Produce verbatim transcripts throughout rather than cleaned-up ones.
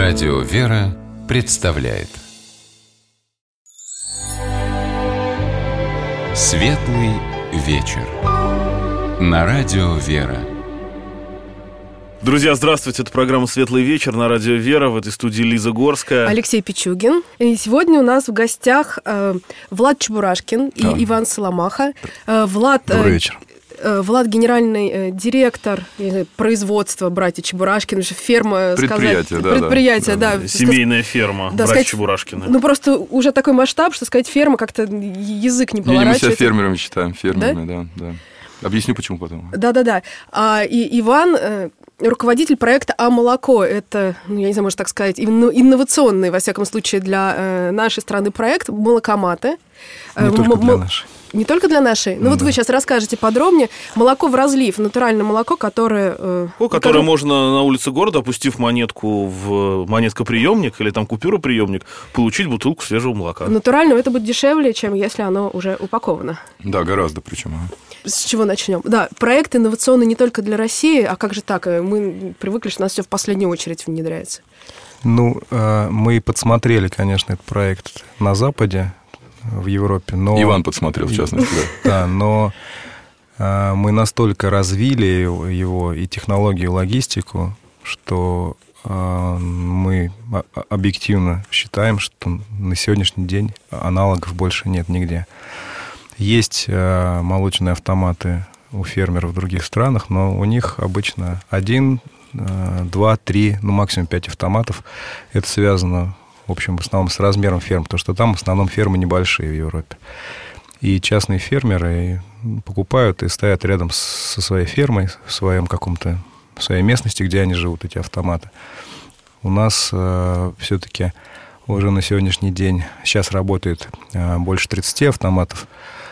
Радио «Вера» представляет Светлый вечер на Радио «Вера». Друзья, здравствуйте, это программа «Светлый вечер» на Радио «Вера», в этой студии Лиза Горская. Алексей Пичугин. И сегодня у нас в гостях э, Влад Чебурашкин и да. Иван Соломаха. Э, Влад, Добрый вечер. Э, Влад генеральный э, директор знаю, производства братья Чебурашкин, ферма, предприятие, сказать, да, предприятие, да, да, да. Семейная ферма, да, братья сказать, Чебурашкины. Ну, просто уже такой масштаб, что сказать ферма, как-то язык не поворачивается. Не, мы себя фермерами считаем, фермерами, да, да. да. Объясню, почему потом. Да-да-да. А, и Иван... Э, руководитель проекта «А-молоко». Это, ну, я не знаю, можно так сказать, инновационный, во всяком случае, для э, нашей страны проект «Молокоматы». Не э, только м- для нашей. Не только для нашей. Ну, да. вот вы сейчас расскажете подробнее. Молоко в разлив, натуральное молоко, которое... Э, О, которое которое... можно на улице города, опустив монетку в монеткоприемник или там купюроприемник, получить бутылку свежего молока. Натурального это будет дешевле, чем если оно уже упаковано. Да, гораздо причем. С чего начнем? Да, проект инновационный не только для России, а как же так? Мы привыкли, что у нас все в последнюю очередь внедряется. Ну, мы подсмотрели, конечно, этот проект на Западе, в Европе, но... Иван подсмотрел, в частности, да. Да, но мы настолько развили его и технологию, и логистику, что мы объективно считаем, что на сегодняшний день аналогов больше нет нигде. Есть молочные автоматы у фермеров в других странах, но у них обычно один, два, три, ну максимум пять автоматов. Это связано, в общем, в основном с размером ферм, потому что там в основном фермы небольшие в Европе. И частные фермеры покупают и стоят рядом со своей фермой, в своем каком-то, в своей местности, где они живут, эти автоматы. У нас э, все-таки уже на сегодняшний день сейчас работает э, больше тридцать автоматов.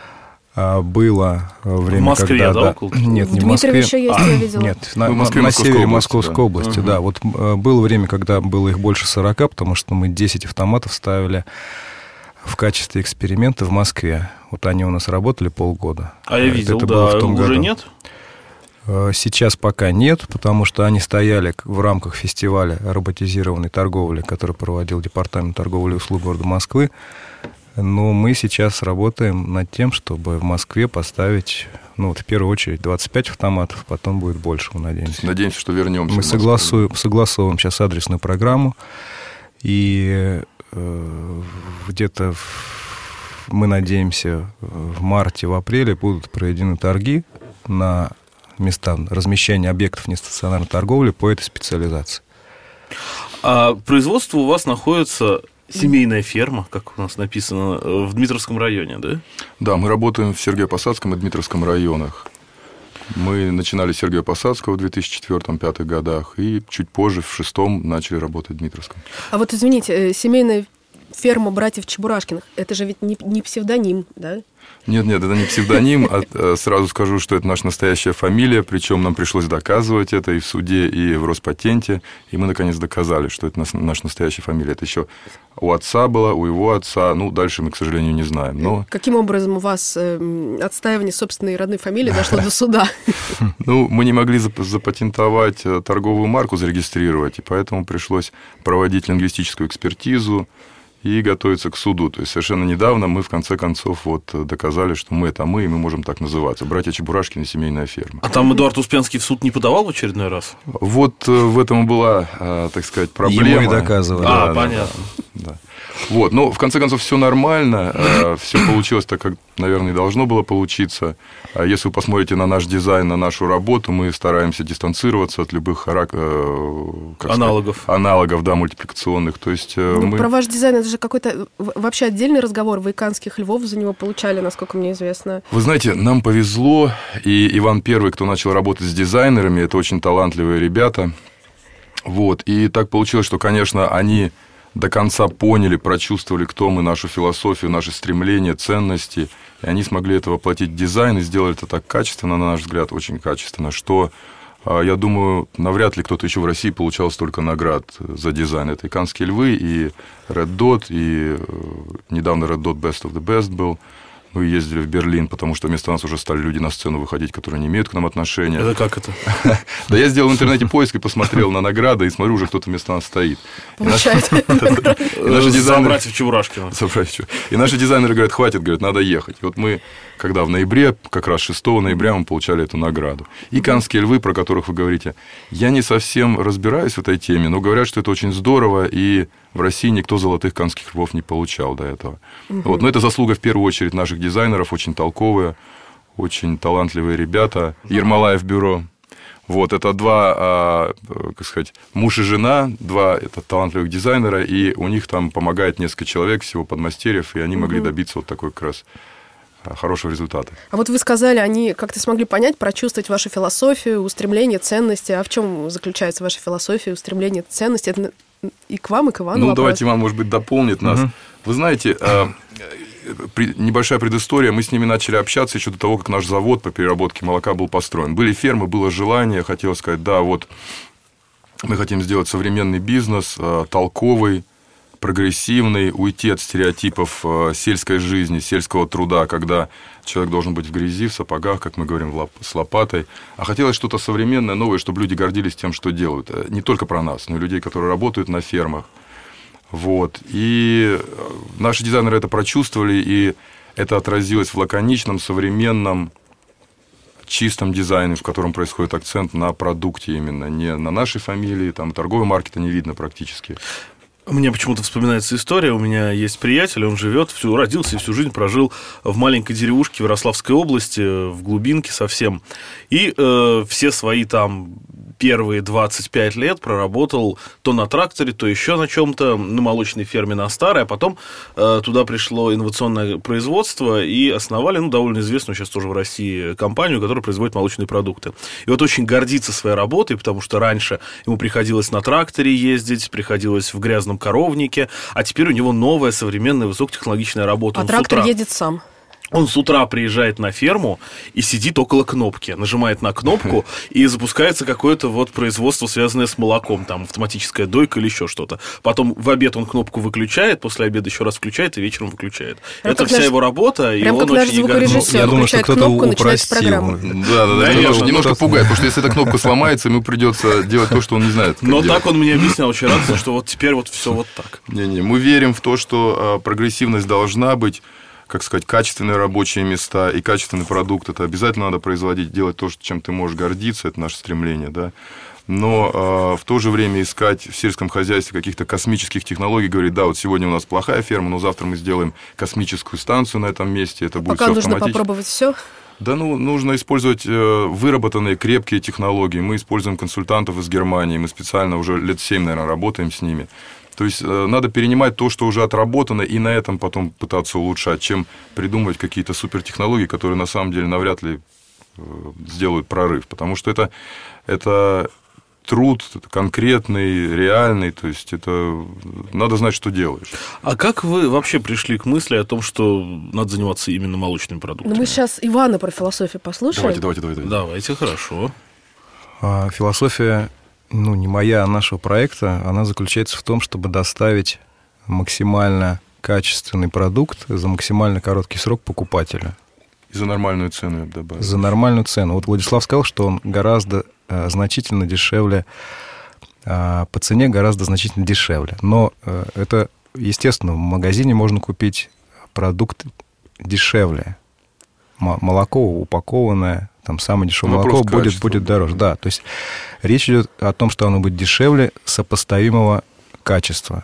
Было время, в Москве, когда... да, да, около? Нет, в не в Москве. Дмитрове еще есть, я видела. Нет, на, в Москве, на севере Московской Московской области, области, да. да. Вот было время, когда было их больше сорока, потому что мы десять автоматов ставили в качестве эксперимента в Москве. Вот они у нас работали полгода. А я видел, это да, было в том уже году. нет? Сейчас пока нет, потому что они стояли в рамках фестиваля роботизированной торговли, который проводил Департамент торговли и услуг города Москвы. Но мы сейчас работаем над тем, чтобы в Москве поставить, ну, вот в первую очередь, двадцать пять автоматов, потом будет больше, мы надеемся. Надеемся, что вернемся. Мы согласуем, согласовываем сейчас адресную программу, и э, где-то в, мы надеемся, в марте, в апреле будут проведены торги на места размещения объектов нестационарной торговли по этой специализации. А производство у вас находится... Семейная ферма, как у нас написано, в Дмитровском районе, да? Да, мы работаем в Сергиево-Посадском и Дмитровском районах. Мы начинали с Сергиево-Посадского в две тысячи четвёртом-две тысячи пятом годах, и чуть позже, в шестом, начали работать в Дмитровском. А вот, извините, семейная ферма братьев Чебурашкиных, это же ведь не, не псевдоним, да? Нет, нет, это не псевдоним. А сразу скажу, что это наша настоящая фамилия, причем нам пришлось доказывать это и в суде, и в Роспатенте, и мы наконец доказали, что это наша настоящая фамилия. Это еще у отца была, у его отца, ну, дальше мы, к сожалению, не знаем. Но... Каким образом у вас э, отстаивание собственной родной фамилии дошло до суда? Ну, мы не могли запатентовать торговую марку, зарегистрировать, и поэтому пришлось проводить лингвистическую экспертизу и готовиться к суду. То есть совершенно недавно мы, в конце концов, вот доказали, что мы – это мы, и мы можем так называться. Братья Чебурашкины, семейная ферма. А там Эдуард Успенский в суд не подавал в очередной раз? Вот в этом была, так сказать, проблема. Ему и доказывали. А, да, понятно. Да. Вот, но в конце концов все нормально, все получилось так, как, наверное, и должно было получиться. Если вы посмотрите на наш дизайн, на нашу работу, мы стараемся дистанцироваться от любых как аналогов. Сказать, аналогов, да, мультипликационных. То есть, ну, мы... Про ваш дизайн это же какой-то вообще отдельный разговор. Вы канских львов за него получали, насколько мне известно. Вы знаете, нам повезло, и Иван первый, кто начал работать с дизайнерами, это очень талантливые ребята. Вот, и так получилось, что, конечно, они до конца поняли, прочувствовали, кто мы, нашу философию, наши стремления, ценности. И они смогли это воплотить в дизайн и сделали это так качественно, на наш взгляд, очень качественно, что, я думаю, навряд ли кто-то еще в России получал столько наград за дизайн. Это и «Канские львы», и Red Dot, и недавно Red Dot Best of the Best был. Мы ездили в Берлин, потому что вместо нас уже стали люди на сцену выходить, которые не имеют к нам отношения. Это как это? Да я сделал в интернете поиск и посмотрел на награды, и смотрю, уже кто-то вместо нас стоит. Получается. За братьев Чебурашкина. И наши дизайнеры говорят, хватит, говорят, надо ехать. И вот мы, когда в ноябре, как раз шестого ноября мы получали эту награду. И «Каннские львы», про которых вы говорите, я не совсем разбираюсь в этой теме, но говорят, что это очень здорово, и в России никто золотых «Каннских львов» не получал до этого. Вот. Но это заслуга в первую очередь наших дизайнеров, очень толковые, очень талантливые ребята. Ермолаев бюро. Вот, это два, а, как сказать, муж и жена, два это талантливых дизайнера, и у них там помогает несколько человек, всего подмастерьев, и они угу. могли добиться вот такой как раз хорошего результата. А вот вы сказали, они как-то смогли понять, прочувствовать вашу философию, устремление, ценности. А в чем заключается ваша философия, устремление, ценности? Это и к вам, и к Ивану Ну, вопрос. давайте Иван, может быть, дополнит нас. Угу. Вы знаете, небольшая предыстория, мы с ними начали общаться еще до того, как наш завод по переработке молока был построен. Были фермы, было желание, хотелось сказать, да, вот мы хотим сделать современный бизнес, толковый, прогрессивный, уйти от стереотипов сельской жизни, сельского труда, когда человек должен быть в грязи, в сапогах, как мы говорим, с лопатой. А хотелось что-то современное, новое, чтобы люди гордились тем, что делают. Не только про нас, но и людей, которые работают на фермах. Вот. И наши дизайнеры это прочувствовали, и это отразилось в лаконичном, современном, чистом дизайне, в котором происходит акцент на продукте именно, не на нашей фамилии, там торговой марки-то не видно практически. Мне почему-то вспоминается история. У меня есть приятель, он живет, всю, родился и всю жизнь прожил в маленькой деревушке в Ярославской области, в глубинке совсем. И э, все свои там первые двадцать пять лет проработал то на тракторе, то еще на чем-то, на молочной ферме на старой, а потом э, туда пришло инновационное производство и основали, ну, довольно известную сейчас тоже в России компанию, которая производит молочные продукты. И вот очень гордится своей работой, потому что раньше ему приходилось на тракторе ездить, приходилось в грязном коровнике, а теперь у него новая, современная, высокотехнологичная работа. А Он трактор утра... едет сам. Он с утра приезжает на ферму и сидит около кнопки, нажимает на кнопку, и запускается какое-то вот производство, связанное с молоком, там автоматическая дойка или еще что-то. Потом в обед он кнопку выключает, после обеда еще раз включает и вечером выключает. Прям это вся наш... его работа, и Прям он как очень звукорежиссер. Я думаю, что кто-то кнопку, начинается программа. Да, да, да. Немножко, немножко пугает, потому что если эта кнопка сломается, ему придется делать то, что он не знает. Но делать. Так он мне объяснял очень раз, что вот теперь вот все вот так. Не-не, мы верим в то, что прогрессивность должна быть, как сказать, качественные рабочие места и качественный продукт. Это обязательно надо производить, делать то, чем ты можешь гордиться, это наше стремление, да. Но э, в то же время искать в сельском хозяйстве каких-то космических технологий, говорить, да, вот сегодня у нас плохая ферма, но завтра мы сделаем космическую станцию на этом месте, это будет Пока все нужно автоматически. попробовать все. Да, ну, нужно использовать э, выработанные крепкие технологии. Мы используем консультантов из Германии, мы специально уже лет семь, наверное, работаем с ними. То есть надо перенимать то, что уже отработано, и на этом потом пытаться улучшать, чем придумывать какие-то супертехнологии, которые на самом деле навряд ли сделают прорыв. Потому что это, это труд конкретный, реальный, то есть это надо знать, что делаешь. А как вы вообще пришли к мысли о том, что надо заниматься именно молочными продуктами? Ну, мы сейчас Ивана про философию послушаем. Давайте, давайте, давайте. Давайте, хорошо. А, философия... ну, не моя, а нашего проекта, она заключается в том, чтобы доставить максимально качественный продукт за максимально короткий срок покупателю. И за нормальную цену, я бы добавил. За нормальную цену. Вот Владислав сказал, что он гораздо а, значительно дешевле, а, по цене гораздо значительно дешевле. Но а, это, естественно, в магазине можно купить продукт дешевле. М- молоко упакованное, там самое дешевое молоко будет, будет дороже. Да, то есть речь идет о том, что оно будет дешевле сопоставимого качества.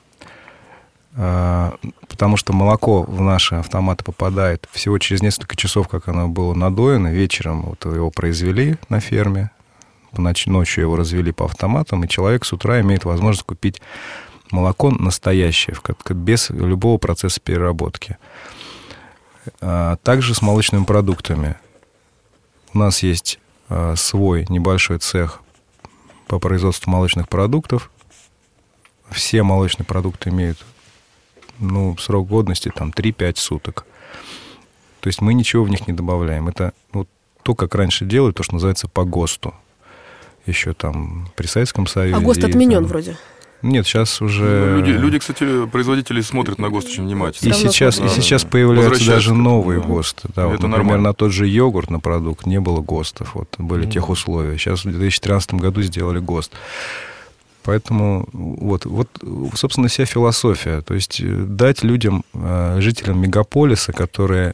Потому что молоко в наши автоматы попадает всего через несколько часов, как оно было надоено. Вечером вот его произвели на ферме, ночью его развели по автоматам, и человек с утра имеет возможность купить молоко настоящее, без любого процесса переработки. Также с молочными продуктами. У нас есть свой небольшой цех по производству молочных продуктов. Все молочные продукты имеют, ну, срок годности там три-пять суток. То есть мы ничего в них не добавляем. Это вот то, как раньше делали, то, что называется по ГОСТу. Еще там при Советском Союзе. А ГОСТ отменен вроде. Нет, сейчас уже... Люди, люди, кстати, производители смотрят на ГОСТ очень внимательно. И сейчас, и сейчас появляются даже новые да. ГОСТы. Да, вот, например, нормально. На тот же йогурт, на продукт не было ГОСТов. Вот, были mm. тех условия. Сейчас в две тысячи тринадцатом году сделали ГОСТ. Поэтому вот, вот, собственно, вся философия. То есть дать людям, жителям мегаполиса, которые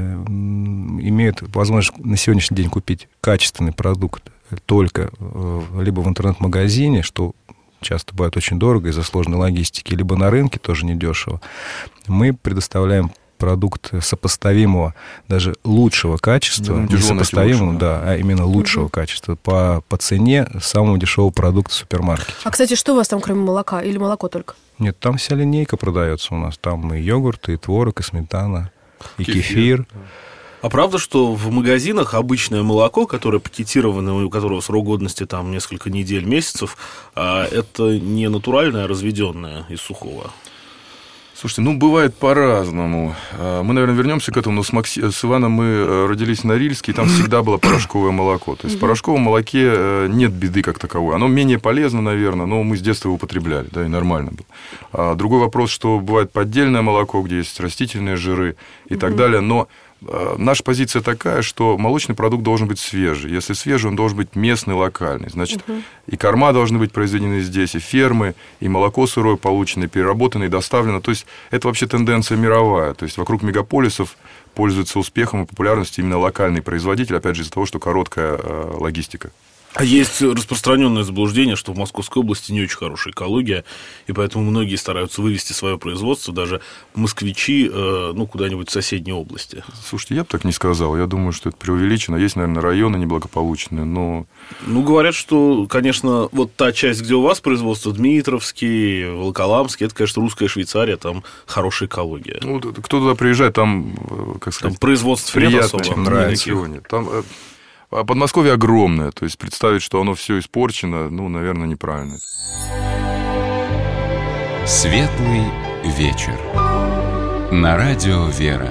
имеют возможность на сегодняшний день купить качественный продукт только либо в интернет-магазине, что часто бывает очень дорого из-за сложной логистики, либо на рынке тоже недешево, мы предоставляем продукт сопоставимого, даже лучшего качества, да, не сопоставимого, лучше, да, а именно лучшего угу. качества по, по цене самого дешевого продукта в супермаркете. А, кстати, что у вас там, кроме молока? Или молоко только? Нет, там вся линейка продается у нас. Там и йогурт, и творог, и сметана, и кефир. кефир. А правда, что в магазинах обычное молоко, которое пакетировано, у которого срок годности там несколько недель, месяцев, это не натуральное, а разведенное из сухого? Слушайте, ну, бывает по-разному. Мы, наверное, вернемся к этому, но с, Макси... с Иваном мы родились в Норильске, и там всегда было порошковое молоко. То есть в порошковом молоке нет беды как таковой. Оно менее полезно, наверное, но мы с детства его употребляли, да, и нормально было. А другой вопрос, что бывает поддельное молоко, где есть растительные жиры и так далее, но наша позиция такая, что молочный продукт должен быть свежий. Если свежий, он должен быть местный, локальный. Значит, uh-huh. и корма должны быть произведены здесь, и фермы, и молоко сырое получено, переработано и доставлено. То есть, это вообще тенденция мировая. То есть, вокруг мегаполисов пользуются успехом и популярностью именно локальный производитель, опять же, из-за того, что короткая э, логистика. А есть распространенное заблуждение, что в Московской области не очень хорошая экология, и поэтому многие стараются вывести свое производство, даже москвичи, э, ну, куда-нибудь в соседней области. Слушайте, я бы так не сказал. Я думаю, что это преувеличено. Есть, наверное, районы неблагополучные, но... Ну, говорят, что, конечно, вот та часть, где у вас производство, Дмитровский, Волоколамский, это, конечно, русская Швейцария, там хорошая экология. Ну, кто туда приезжает, там, как сказать... Там производство нет особо. Чем нравится. Нет. Там... А Подмосковье огромное, то есть представить, что оно все испорчено, ну, наверное, неправильно. Светлый вечер. На радио «Вера».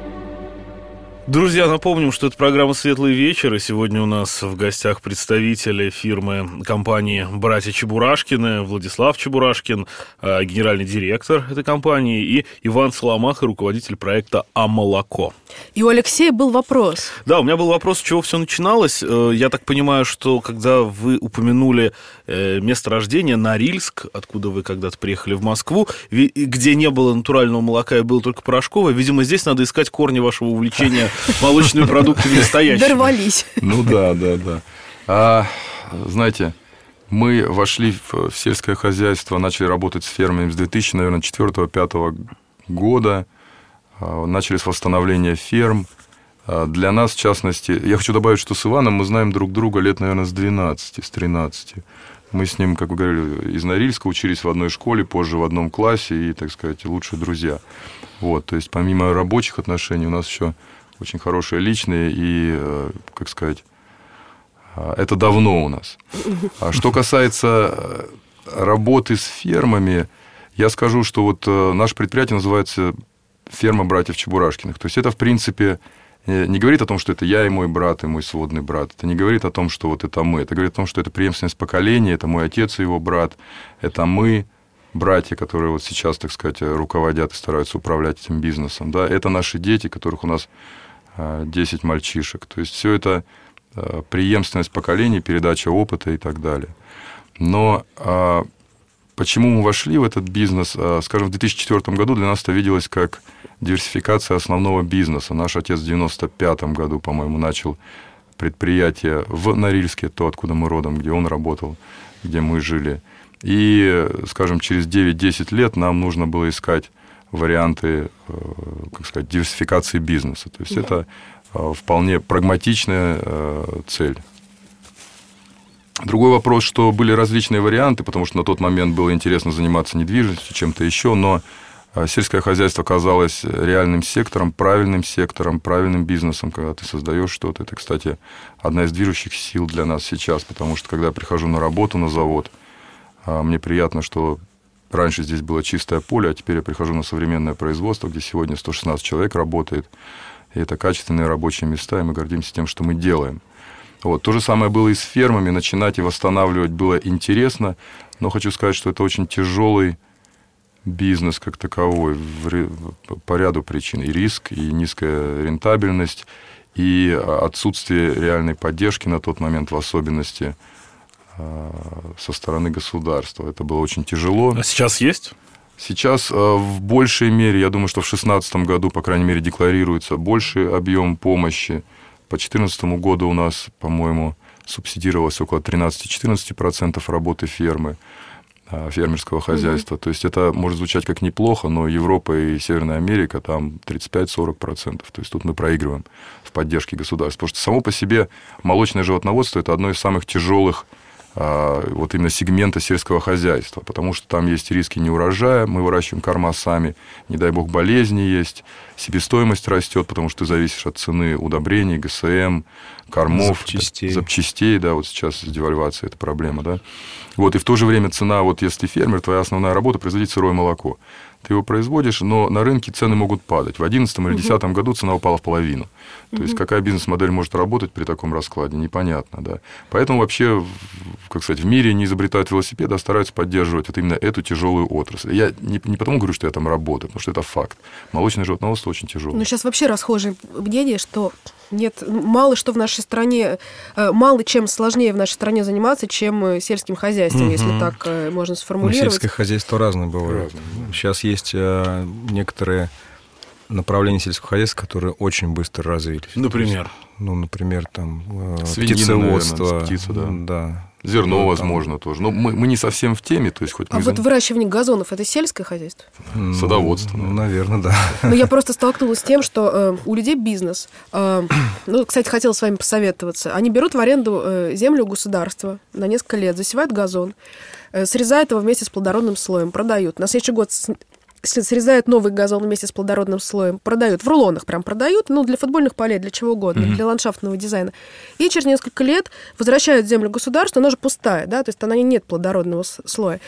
Друзья, напомним, что это программа «Светлый вечер», и сегодня у нас в гостях представители фирмы, компании «Братья Чебурашкины», Владислав Чебурашкин, генеральный директор этой компании, и Иван Соломаха, руководитель проекта «А-молоко». И у Алексея был вопрос. Да, у меня был вопрос, с чего все начиналось. Я так понимаю, что когда вы упомянули место рождения, Норильск, откуда вы когда-то приехали в Москву, где не было натурального молока и было только порошковое, видимо, здесь надо искать корни вашего увлечения молочными продуктами настоящими. Дорвались. Ну да, да, да. А, знаете, мы вошли в, в сельское хозяйство, начали работать с фермами с две тысячи четвёртого-пятого года, начали с восстановления ферм. Для нас, в частности, я хочу добавить, что с Иваном мы знаем друг друга лет, наверное, с двенадцати, с тринадцати. Мы с ним, как вы говорили, из Норильска учились в одной школе, позже в одном классе и, так сказать, лучшие друзья. Вот, то есть, помимо рабочих отношений, у нас еще очень хорошие личные и, как сказать, это давно у нас. А что касается работы с фермами, я скажу, что вот наше предприятие называется «Ферма братьев Чебурашкиных». То есть, это, в принципе, не говорит о том, что это я и мой брат, и мой сводный брат. Это не говорит о том, что вот это мы. Это говорит о том, что это преемственность поколения, это мой отец и его брат, это мы, братья, которые вот сейчас, так сказать, руководят и стараются управлять этим бизнесом. Да? Это наши дети, которых у нас десять мальчишек. То есть, все это преемственность поколений, передача опыта и так далее. Но почему мы вошли в этот бизнес? Скажем, в две тысячи четвёртом году для нас это виделось как диверсификация основного бизнеса. Наш отец в девяносто пятом году, по-моему, начал предприятие в Норильске, то, откуда мы родом, где он работал, где мы жили. И, скажем, через девять-десять лет нам нужно было искать варианты, как сказать, диверсификации бизнеса. То есть, да. это вполне прагматичная цель. Другой вопрос, что были различные варианты, потому что на тот момент было интересно заниматься недвижимостью, чем-то еще, но сельское хозяйство оказалось реальным сектором, правильным сектором, правильным бизнесом, когда ты создаешь что-то. Это, кстати, одна из движущих сил для нас сейчас, потому что, когда я прихожу на работу на завод, мне приятно, что раньше здесь было чистое поле, а теперь я прихожу на современное производство, где сегодня сто шестнадцать человек работает, и это качественные рабочие места, и мы гордимся тем, что мы делаем. Вот. То же самое было и с фермами. Начинать и восстанавливать было интересно, но хочу сказать, что это очень тяжелый бизнес как таковой в, по ряду причин. И риск, и низкая рентабельность, и отсутствие реальной поддержки на тот момент, в особенности со стороны государства. Это было очень тяжело. А сейчас есть? Сейчас в большей мере, я думаю, что в две тысячи шестнадцатом году, по крайней мере, декларируется больший объем помощи. По две тысячи четырнадцатому году у нас, по-моему, субсидировалось около тринадцать-четырнадцать процентов работы фермы, фермерского хозяйства. Mm-hmm. То есть это может звучать как неплохо, но Европа и Северная Америка там тридцать пять-сорок процентов. То есть тут мы проигрываем в поддержке государства. Потому что само по себе молочное животноводство – это одно из самых тяжелых вот именно сегмента сельского хозяйства, потому что там есть риски неурожая, мы выращиваем корма сами, не дай бог болезни есть, себестоимость растет, потому что ты зависишь от цены удобрений, ГСМ, кормов, запчастей. запчастей, да, вот сейчас девальвация – это проблема, да. Вот, и в то же время цена, вот если фермер, твоя основная работа – производить сырое молоко. Ты его производишь, но на рынке цены могут падать. В две тысячи одиннадцатом или две тысячи десятом году цена упала в половину. То есть, какая бизнес-модель может работать при таком раскладе, непонятно, да. Поэтому вообще, как сказать, в мире не изобретают велосипед, а стараются поддерживать вот именно эту тяжелую отрасль. Я не, не потому говорю, что я там работаю, потому что это факт. Молочное животноводство очень тяжелое. Ну, сейчас вообще расхожее мнение, что нет, мало что в нашей стране, мало чем сложнее в нашей стране заниматься, чем сельским хозяйством, угу. если так можно сформулировать. Ну, сельское хозяйство разное бывает. Разное. Сейчас есть некоторые направления сельского хозяйства, которые очень быстро развились. Например? Ну, например, там свинина, птицеводство. Наверное, птица, да. да. Зерно, ну, возможно, там... тоже. Но мы, мы не совсем в теме. То есть, хоть а мы вот зам... выращивание газонов – это сельское хозяйство? Ну, садоводство. Ну, наверное, да. Но я просто столкнулась с тем, что э, у людей бизнес. Э, ну, кстати, хотела с вами посоветоваться. Они берут в аренду э, землю у государства на несколько лет, засевают газон, э, срезают его вместе с плодородным слоем, продают. На следующий год срезают новый газон вместе с плодородным слоем, продают, в рулонах прям продают, ну, для футбольных полей, для чего угодно, mm-hmm. для ландшафтного дизайна. И через несколько лет возвращают землю государству, она же пустая, да, то есть на ней нет плодородного слоя.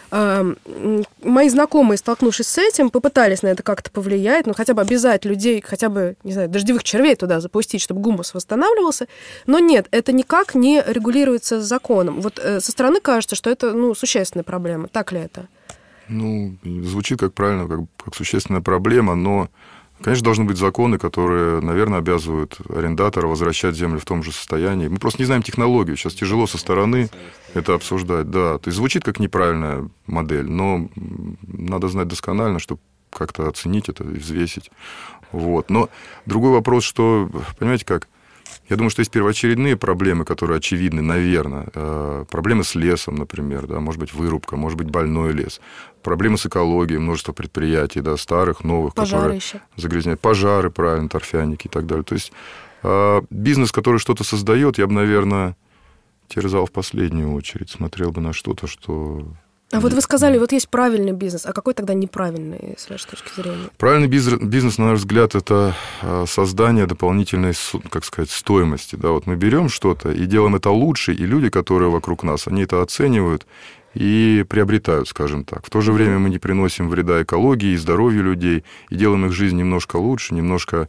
Мои знакомые, столкнувшись с этим, попытались на это как-то повлиять, ну, хотя бы обязать людей, хотя бы, не знаю, дождевых червей туда запустить, чтобы гумус восстанавливался. Но нет, это никак не регулируется законом. Вот со стороны кажется, что это, ну, существенная проблема. Так ли это? Ну, звучит как правильно, как, как существенная проблема, но, конечно, должны быть законы, которые, наверное, обязывают арендатора возвращать землю в том же состоянии. Мы просто не знаем технологию, сейчас тяжело со стороны это обсуждать, да. То есть звучит как неправильная модель, но надо знать досконально, чтобы как-то оценить это и взвесить. Вот. Но другой вопрос, что, понимаете как, я думаю, что есть первоочередные проблемы, которые очевидны, наверное. Проблемы с лесом, например, да, может быть, вырубка, может быть, больной лес. Проблемы с экологией, множество предприятий, да, старых, новых, пожары которые еще. Загрязняют. Пожары, правильно, торфяники и так далее. То есть бизнес, который что-то создает, я бы, наверное, терзал в последнюю очередь, смотрел бы на что-то, что... А вот вы сказали, вот есть правильный бизнес, а какой тогда неправильный, с вашей точки зрения? Правильный бизнес, бизнес, на наш взгляд, это создание дополнительной, как сказать, стоимости. Да, вот мы берем что-то и делаем это лучше, и люди, которые вокруг нас, они это оценивают и приобретают, скажем так. В то же время мы не приносим вреда экологии и здоровью людей, и делаем их жизнь немножко лучше, немножко,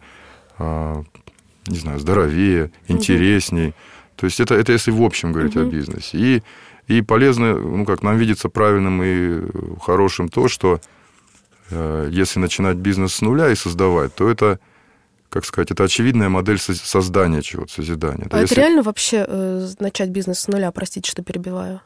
не знаю, здоровее, интересней. То есть это, это если в общем говорить uh-huh. о бизнесе. И И полезно, ну, как нам видится правильным и хорошим то, что э, если начинать бизнес с нуля и создавать, то это, как сказать, это очевидная модель создания чего-то, созидания. А да, это если... реально вообще э, начать бизнес с нуля? Простите, что перебиваю.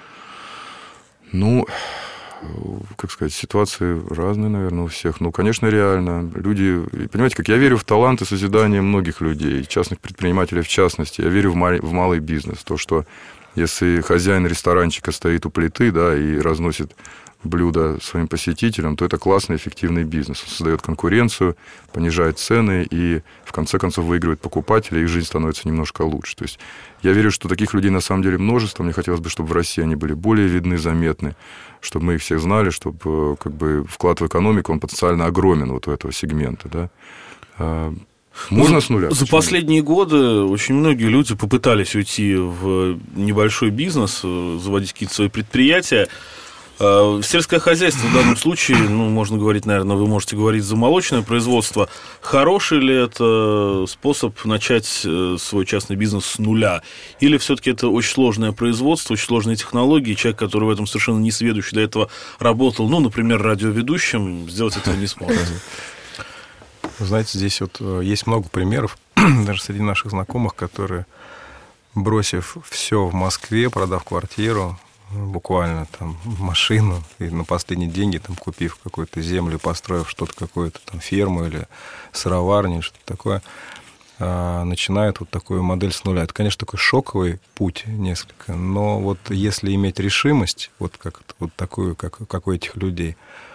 Ну, как сказать, ситуации разные, наверное, у всех. Ну, конечно, реально. Люди, понимаете, как я верю в талант и созидание многих людей, частных предпринимателей в частности. Я верю в, мал... в малый бизнес. То, что если хозяин ресторанчика стоит у плиты, да, и разносит блюда своим посетителям, то это классный, эффективный бизнес. Он создает конкуренцию, понижает цены и, в конце концов, выигрывает покупателей, и их жизнь становится немножко лучше. То есть я верю, что таких людей на самом деле множество. Мне хотелось бы, чтобы в России они были более видны, заметны, чтобы мы их всех знали, чтобы как бы, вклад в экономику, он потенциально огромен вот у этого сегмента, да. Можно с нуля? За почему? Последние годы очень многие люди попытались уйти в небольшой бизнес, заводить какие-то свои предприятия. Сельское хозяйство в данном случае, ну, можно говорить, наверное, вы можете говорить за молочное производство. Хороший ли это способ начать свой частный бизнес с нуля? Или все-таки это очень сложное производство, очень сложные технологии, человек, который в этом совершенно не сведущий, до этого работал, ну, например, радиоведущим, сделать этого не сможет? Вы знаете, здесь вот есть много примеров, даже среди наших знакомых, которые, бросив все в Москве, продав квартиру, буквально там машину, и на последние деньги там купив какую-то землю, построив что-то, какую-то там ферму или сыроварню, что-то такое, начинают вот такую модель с нуля. Это, конечно, такой шоковый путь несколько, но вот если иметь решимость, вот, как, вот такую, как, как у этих людей,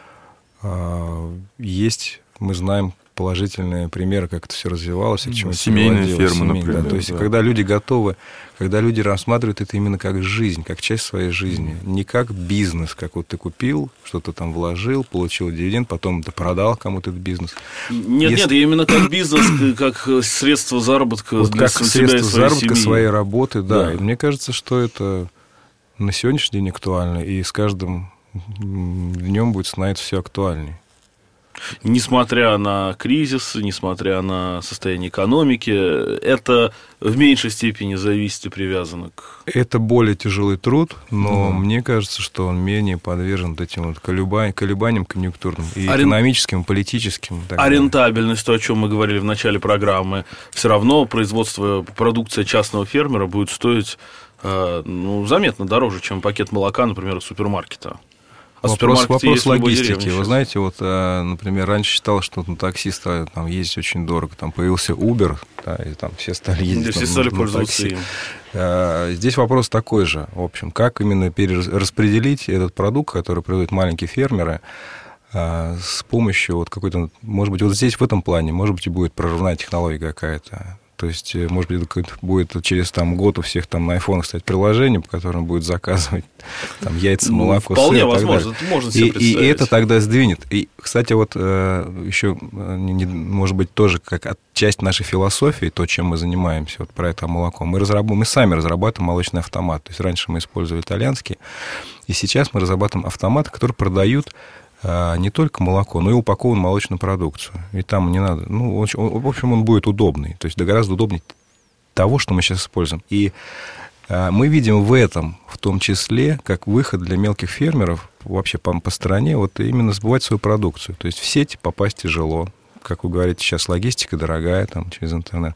есть, мы знаем, положительные примеры, как это все развивалось, и к чему семейные фермы, например. Да. То есть, да. когда люди готовы, когда люди рассматривают это именно как жизнь, как часть своей жизни, не как бизнес, как вот ты купил, что-то там вложил, получил дивиденд, потом ты продал кому-то этот бизнес. Нет, Если... нет, именно как бизнес, как средство заработка вот для как себя средство и своей заработка, семьи. Своей работы, да. да. И мне кажется, что это на сегодняшний день актуально, и с каждым днем будет становиться все актуальнее. Несмотря на кризис, несмотря на состояние экономики, это в меньшей степени зависит и привязано к... Это более тяжелый труд, но угу. мне кажется, что он менее подвержен вот этим вот колебаниям, колебаниям конъюнктурным, и Орен... экономическим, и политическим. А рентабельность, то, о чем мы говорили в начале программы, все равно производство, продукция частного фермера будет стоить ну, заметно дороже, чем пакет молока, например, из супермаркета. А вопрос вопрос логистики. Вы знаете, вот, например, раньше считалось, что на таксиста там ездить очень дорого. Там появился Uber, да, и там все стали ездить. Да, все там, стали на, пользоваться на им. Здесь вопрос такой же. В общем, как именно перераспределить этот продукт, который производят маленькие фермеры, с помощью вот какой-то, может быть, вот здесь в этом плане, может быть, и будет прорывная технология какая-то. То есть, может быть, будет через там, год у всех там на айфонах стоять приложение, по которому будет заказывать там, яйца, молоко, вполне сыр и возможно, это можно себе и, представить. И это тогда сдвинет. И, кстати, вот еще, может быть, тоже как часть нашей философии, то, чем мы занимаемся, вот про это молоко, мы, разраб... мы сами разрабатываем молочный автомат. То есть, раньше мы использовали итальянский, и сейчас мы разрабатываем автоматы, которые продают не только молоко, но и упакованную молочную продукцию. И там не надо... Ну, в общем, он будет удобный. То есть, гораздо удобнее того, что мы сейчас используем. И мы видим в этом, в том числе, как выход для мелких фермеров вообще по, по стране, вот именно сбывать свою продукцию. То есть, в сеть попасть тяжело. Как вы говорите, сейчас логистика дорогая, там, через интернет.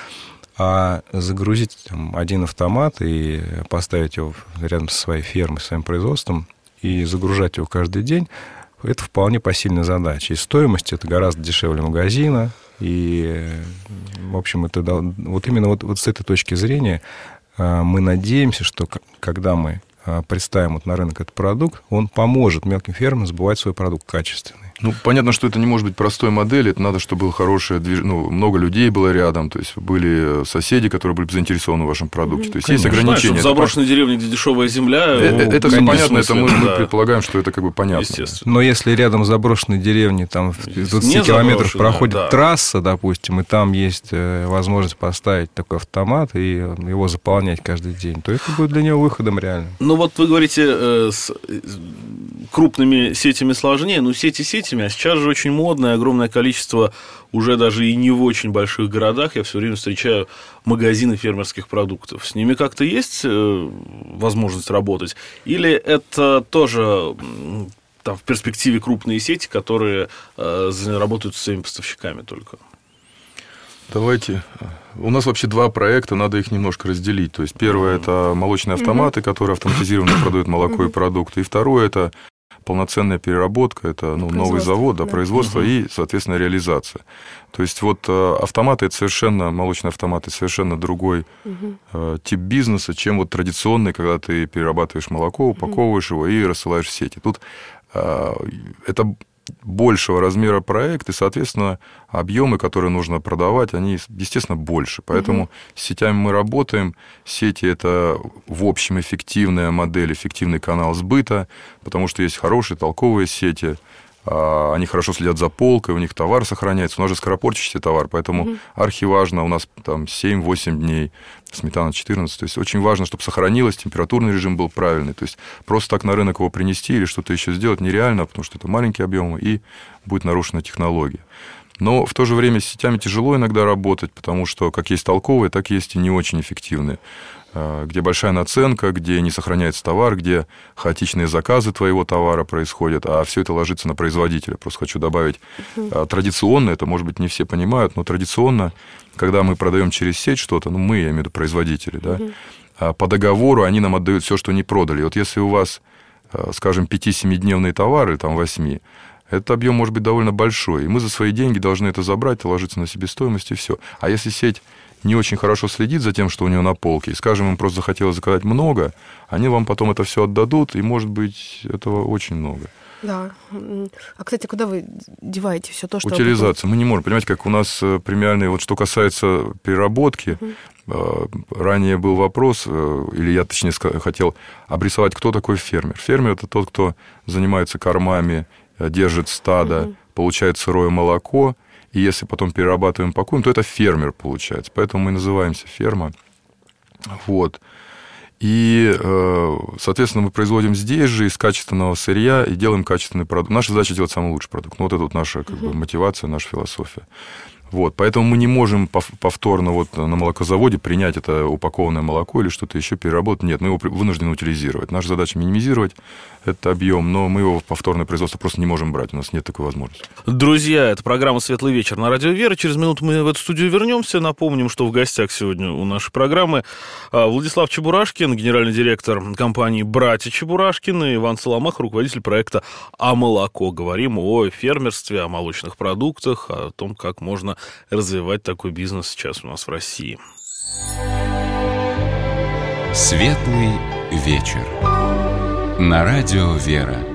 А загрузить там, один автомат и поставить его рядом со своей фермой, своим производством, и загружать его каждый день, это вполне посильная задача. И стоимость это гораздо дешевле магазина. И, в общем, это вот именно вот, вот с этой точки зрения мы надеемся, что когда мы представим вот на рынок этот продукт, он поможет мелким фермам сбывать свой продукт качественный. Ну, понятно, что это не может быть простой модель, это надо, чтобы было хорошее движение, ну, много людей было рядом, то есть были соседи, которые были заинтересованы в вашем продукте, то есть конечно. Есть ограничения. В заброшенной деревне, где дешевая земля... Это, ну, это все понятно, это мы, да. мы предполагаем, что это как бы понятно. Естественно. Но если рядом с заброшенной деревней, там в двадцати километрах проходит да. трасса, допустим, и там есть возможность поставить такой автомат и его заполнять каждый день, то это будет для него выходом реально. Ну, вот вы говорите, э, с крупными сетями сложнее, но сети сетями, а сейчас же очень модное, огромное количество, уже даже и не в очень больших городах, я все время встречаю магазины фермерских продуктов. С ними как-то есть э, возможность работать? Или это тоже там, в перспективе крупные сети, которые э, работают с своими поставщиками только? Давайте. У нас вообще два проекта, надо их немножко разделить. То есть, первое – это молочные автоматы, которые автоматизированно продают молоко и продукты. И второе – это полноценная переработка, это ну, новый завод, да, производство угу. и, соответственно, реализация. То есть, вот автоматы – это совершенно, молочные автоматы – совершенно другой угу. э, тип бизнеса, чем вот традиционный, когда ты перерабатываешь молоко, упаковываешь угу. его и рассылаешь в сети. Тут э, это большего размера проект, и, соответственно, объемы, которые нужно продавать, они, естественно, больше. Поэтому угу. с сетями мы работаем. Сети – это, в общем, эффективная модель, эффективный канал сбыта, потому что есть хорошие, толковые сети, они хорошо следят за полкой, у них товар сохраняется. У нас же скоропортящийся товар, поэтому mm-hmm. архиважно. У нас там семь-восемь дней, сметана четырнадцать. То есть очень важно, чтобы сохранилось, температурный режим был правильный. То есть просто так на рынок его принести или что-то еще сделать нереально, потому что это маленькие объемы, и будет нарушена технология. Но в то же время с сетями тяжело иногда работать, потому что как есть толковые, так есть и не очень эффективные. Где большая наценка, где не сохраняется товар, где хаотичные заказы твоего товара происходят, а все это ложится на производителя. Просто хочу добавить, uh-huh. традиционно, это, может быть, не все понимают, но традиционно, когда мы продаем через сеть что-то, ну, мы, я имею в виду производители, uh-huh. да, по договору они нам отдают все, что не продали. Вот если у вас, скажем, пяти-семидневные товары, там, восьми, этот объем может быть довольно большой, и мы за свои деньги должны это забрать, ложиться на себестоимость, и все. А если сеть не очень хорошо следит за тем, что у нее на полке, и, скажем, им просто захотелось заказать много, они вам потом это все отдадут, и, может быть, этого очень много. Да. А, кстати, куда вы деваете все то, что... Утилизация. Мы не можем. Понимаете, как у нас премиальные... Вот что касается переработки, угу. ранее был вопрос, или я, точнее, хотел обрисовать, кто такой фермер. Фермер – это тот, кто занимается кормами, держит стадо, угу. получает сырое молоко, и если потом перерабатываем, пакуем, то это фермер получается. Поэтому мы называемся ферма. Вот. И, соответственно, мы производим здесь же из качественного сырья и делаем качественный продукт. Наша задача делать самый лучший продукт. Ну, вот это вот наша как бы, мотивация, наша философия. Вот, поэтому мы не можем повторно вот на молокозаводе принять это упакованное молоко или что-то еще переработать. Нет, мы его вынуждены утилизировать. Наша задача минимизировать этот объем, но мы его в повторное производство просто не можем брать. У нас нет такой возможности. Друзья, это программа «Светлый вечер» на Радио Вера. Через минуту мы в эту студию вернемся. Напомним, что в гостях сегодня у нашей программы Владислав Чебурашкин, генеральный директор компании «Братья Чебурашкин», и Иван Соломах, руководитель проекта «А молоко». Говорим о фермерстве, о молочных продуктах, о том, как можно развивать такой бизнес сейчас у нас в России. Светлый вечер. На Радио Вера.